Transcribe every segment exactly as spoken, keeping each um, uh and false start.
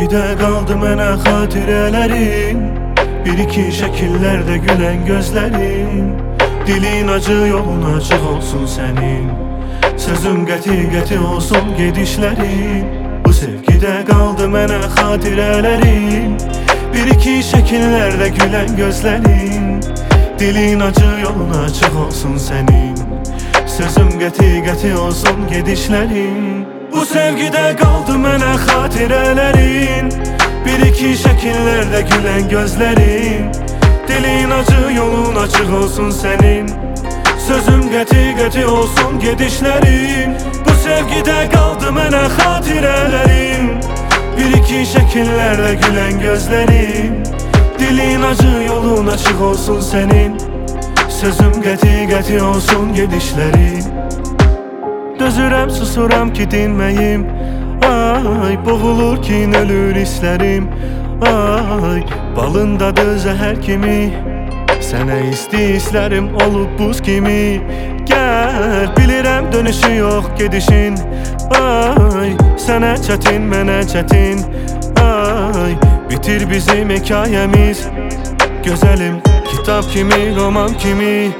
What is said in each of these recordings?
sevgidə qaldı mənə xatirələrin, bir-iki şəkillərdə gülən gözlərin. Dilin acı, yolun açıq olsun sənin, sözün qəti-qəti olsun gedişlərin. Bu sevgidə qaldı mənə xatirələrin, bir-iki şəkillərdə gülən gözlərin. Dilin acı, yolun açıq olsun sənin, sözüm qəti-qəti olsun gedişlərin. Bu sevgidə qaldı mənə xatirələrin, bir-iki şəkillərdə gülən gözlərin. Dilin acı, yolun açıq olsun sənin, sözüm qəti-qəti olsun gedişlərin. Bu sevgidə qaldı mənə xatirələrin, bir-iki şəkillərdə gülən gözlərin. Dilin acı, yolun açıq olsun sənin, sözüm qəti-qəti olsun gedişlərin. Dözürəm, susuram ki dinməyim, ay, boğulurkin ölür hisslərim. Ay, balındadır zəhər kimi, sənə isti hisslərim olub buz kimi. Gəl, bilirəm dönüşü yox gedişin, ay, sənə çətin, mənə çətin. Ay, bitir bizim hekayəmiz, gözəlim, kitab kimi, roman kimi.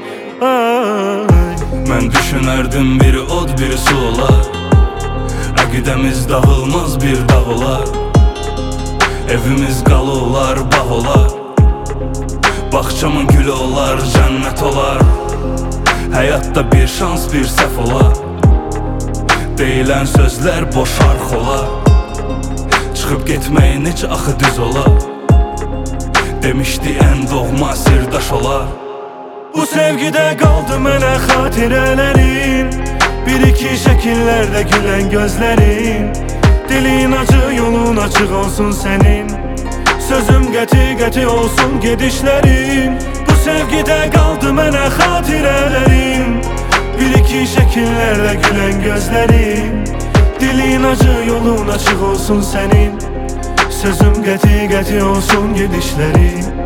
Ay, mən düşünərdim biri od, biri su olar, əqidəmiz dağılmaz bir dağ olar. Evimiz qalı olar, bağ olar, bağçamın gülü olar, cənnət olar. Həyatda bir şans, bir səhv olar, deyilən sözlər boş arx olar. Çıxıb getməyin heç axı düz olar, demişdi ən doğma sirdaş olar. Bu sevgidə qaldı mənə xatirələrin, bir-iki şəkillərdə gülən gözlərin. Dilin acı, yolun açıq olsun sənin, sözüm qəti-qəti olsun gedişlərin. Bu sevgidə qaldı mənə xatirələrin, bir-iki şəkillərdə gülən gözlərin. Dilin acı, yolun açıq olsun sənin, sözüm qəti-qəti olsun gedişlərin.